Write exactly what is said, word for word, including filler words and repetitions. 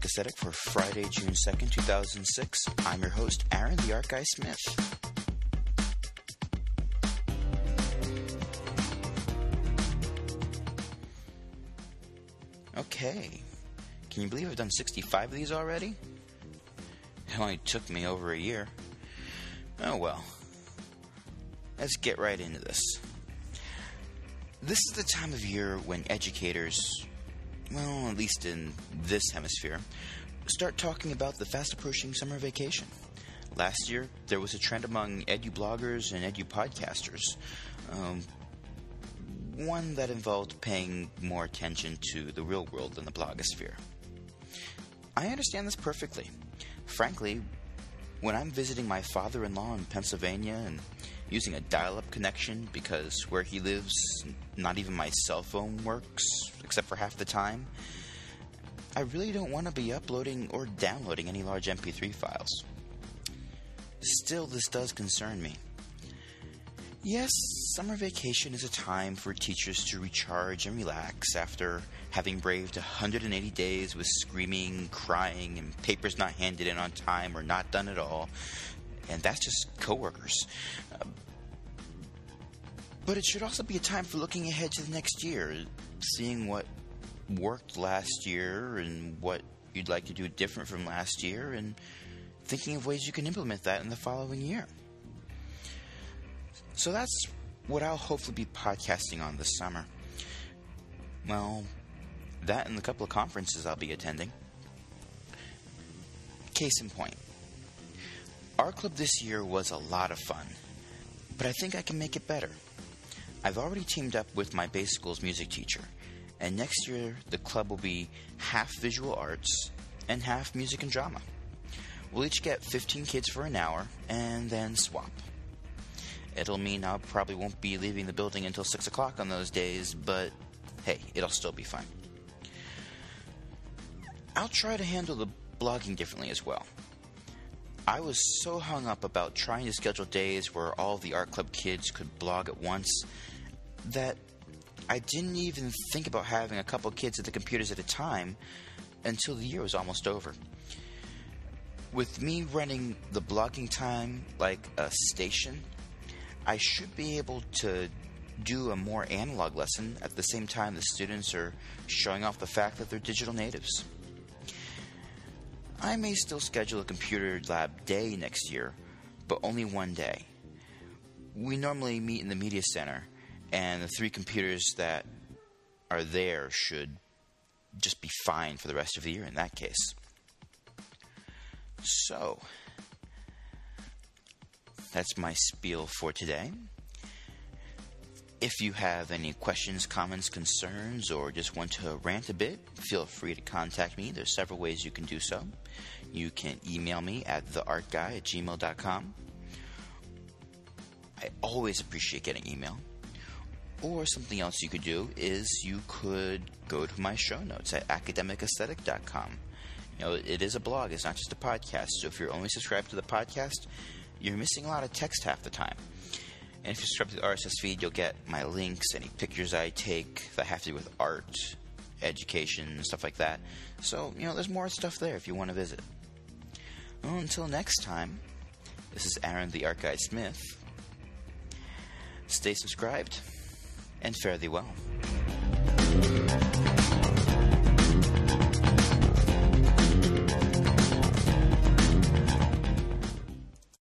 Aesthetic for Friday, June second, two thousand six. I'm your host, Aaron the Art Guy Smith. Okay, can you believe I've done sixty-five of these already? It only took me over a year. Oh well, let's get right into this. This is the time of year when educators, well, at least in this hemisphere, start talking about the fast approaching summer vacation. Last year, there was a trend among edu-bloggers and edu-podcasters, um, one that involved paying more attention to the real world than the blogosphere. I understand this perfectly. Frankly, when I'm visiting my father-in-law in Pennsylvania and using a dial-up connection because where he lives, not even my cell phone works, except for half the time, I really don't want to be uploading or downloading any large M P three files. Still, this does concern me. Yes, summer vacation is a time for teachers to recharge and relax after having braved one hundred eighty days with screaming, crying, and papers not handed in on time or not done at all. And that's just coworkers. Uh, but it should also be a time for looking ahead to the next year, seeing what worked last year and what you'd like to do different from last year, and thinking of ways you can implement that in the following year. So that's what I'll hopefully be podcasting on this summer. Well, that and the couple of conferences I'll be attending. Case in point. Art Club this year was a lot of fun, but I think I can make it better. I've already teamed up with my base school's music teacher, and next year the club will be half visual arts and half music and drama. We'll each get fifteen kids for an hour and then swap. It'll mean I probably won't be leaving the building until six o'clock on those days, but hey, it'll still be fun. I'll try to handle the blogging differently as well. I was so hung up about trying to schedule days where all the art club kids could blog at once that I didn't even think about having a couple kids at the computers at a time until the year was almost over. With me running the blogging time like a station, I should be able to do a more analog lesson at the same time the students are showing off the fact that they're digital natives. I may still schedule a computer lab day next year, but only one day. We normally meet in the media center, and the three computers that are there should just be fine for the rest of the year in that case. So, that's my spiel for today. If you have any questions, comments, concerns, or just want to rant a bit, feel free to contact me. There's several ways you can do so. You can email me at the art guy at gmail dot com. I always appreciate getting email. Or something else you could do is you could go to my show notes at academic aesthetic dot com. You know, it is a blog. It's not just a podcast. So if you're only subscribed to the podcast, you're missing a lot of text half the time. And if you subscribe to the R S S feed, you'll get my links, any pictures I take that have to do with art, education, stuff like that. So, you know, there's more stuff there if you want to visit. Well, until next time, this is Aaron the Art Guy Smith. Stay subscribed, and fare thee well.